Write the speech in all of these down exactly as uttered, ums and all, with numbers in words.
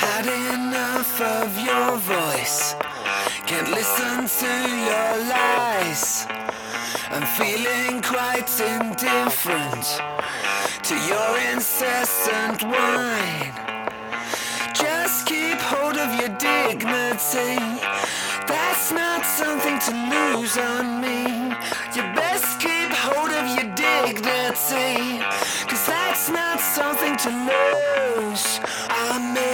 had enough of your voice. Can't listen to your lies. I'm feeling quite indifferent to your incessant whine. Just keep hold of your dignity. That's not something to lose on me. You best keep hold of your dignity, 'cause that's not something to lose on me.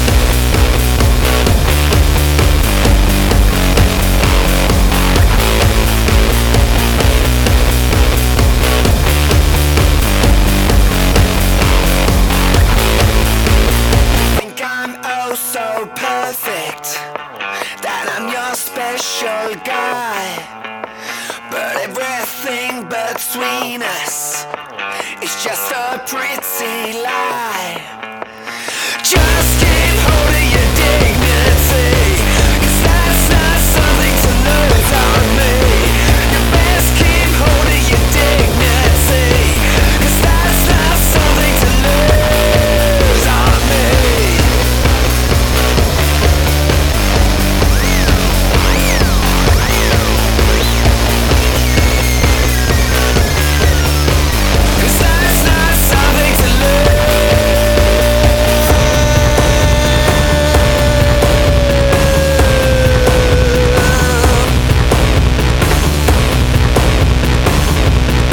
So perfect that I'm your special guy, but everything between us is just a pretty lie.